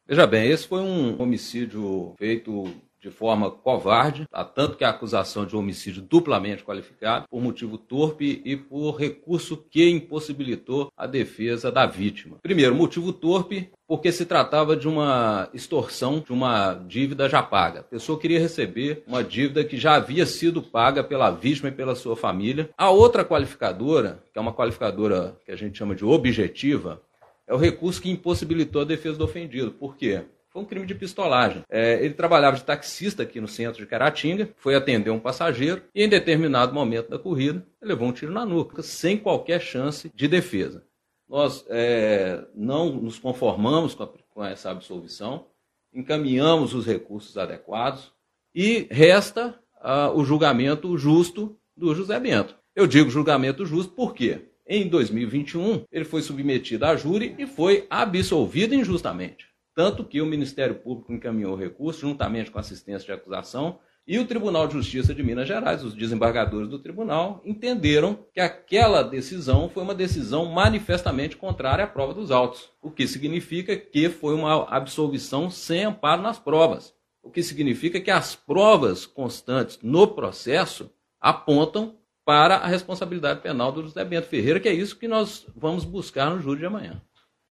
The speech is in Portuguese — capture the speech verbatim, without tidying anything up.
Veja bem, esse foi um homicídio feito de forma covarde, tá? Tanto que a acusação de homicídio duplamente qualificado, por motivo torpe e por recurso que impossibilitou a defesa da vítima. Primeiro, motivo torpe, porque se tratava de uma extorsão de uma dívida já paga. A pessoa queria receber uma dívida que já havia sido paga pela vítima e pela sua família. A outra qualificadora, que é uma qualificadora que a gente chama de objetiva, é o recurso que impossibilitou a defesa do ofendido. Por quê? Foi um crime de pistolagem. É, ele trabalhava de taxista aqui no centro de Caratinga, foi atender um passageiro e em determinado momento da corrida ele levou um tiro na nuca, sem qualquer chance de defesa. Nós é, não nos conformamos com, a, com essa absolvição, encaminhamos os recursos adequados e resta uh, o julgamento justo do José Bento. Eu digo julgamento justo por quê? Em dois mil e vinte e um ele foi submetido a júri e foi absolvido injustamente. Tanto que o Ministério Público encaminhou o recurso, juntamente com a assistência de acusação, e o Tribunal de Justiça de Minas Gerais, os desembargadores do tribunal, entenderam que aquela decisão foi uma decisão manifestamente contrária à prova dos autos, o que significa que foi uma absolvição sem amparo nas provas, o que significa que as provas constantes no processo apontam para a responsabilidade penal do José Bento Ferreira, que é isso que nós vamos buscar no júri de amanhã.